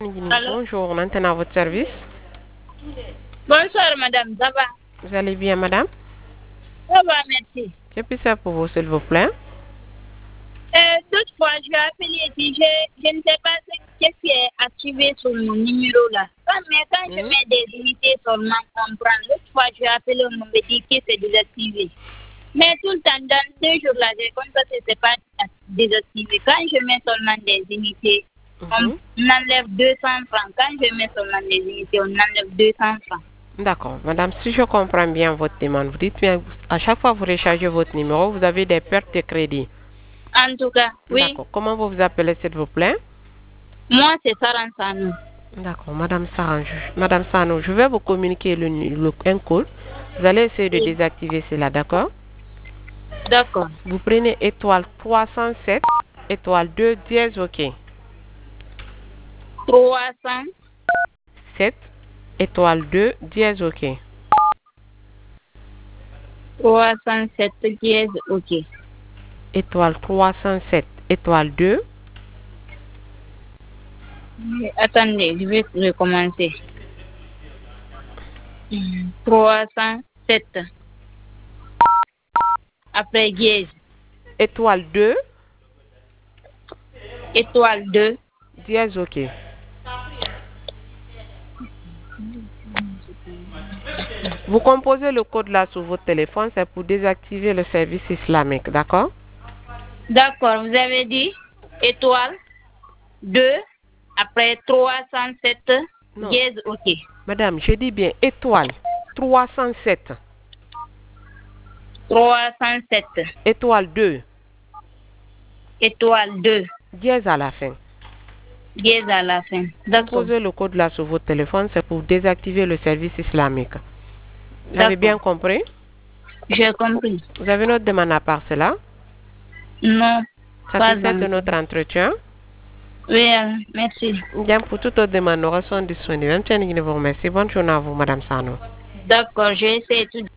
Allô? Bonjour, on entend à votre service. Bonsoir, madame. Ça va? Vous allez bien, madame? Ça va, merci. Que puis faire pour vous, s'il vous plaît? Toutefois, je vais appeler et puis je ne sais pas ce qui est activé sur mon numéro là. Mais quand je mets des unités seulement comprendre, l'autre fois, je vais appeler, on me dit que c'est désactivé. Mais tout le temps, dans 2 jours là, j'ai constaté que ce n'est pas désactivé. Quand je mets seulement des unités, on enlève 200 francs. Quand je mets seulement des unités, on enlève 200 francs. D'accord. Madame, si je comprends bien votre demande, vous dites bien, à chaque fois que vous rechargez votre numéro, vous avez des pertes de crédit. En tout cas, oui. D'accord. Comment vous vous appelez, s'il vous plaît? Moi, c'est Saran Sano. D'accord, Madame Saran. Madame Sano, je vais vous communiquer un code. Vous allez essayer de désactiver cela, d'accord? D'accord. Vous prenez étoile 307, étoile 2, dièse, OK. 300. 7, étoile 2, dièse, OK. 307 dièse, OK. Étoile 307, étoile 2. Attendez, je vais recommencer. 307. Après dièse. Étoile 2. Étoile 2. Dièse, OK. Vous composez le code là sur votre téléphone, c'est pour désactiver le service islamique, d'accord? D'accord, vous avez dit étoile 2, après 307, dièse, OK. Madame, je dis bien étoile 307. 307. Étoile 2. Étoile 2. Dièse à la fin. Dièse à la fin. D'accord. Composez le code là sur votre téléphone, c'est pour désactiver le service islamique. Vous avez bien compris? J'ai compris. Vous avez une autre demande à part cela? Non. Satisfait de notre entretien? Oui, merci. Bien, pour toute autre demande, nous restons disponibles. Je vous remercie. Bonne journée à vous, Madame Sano. D'accord, je vais essayer tout.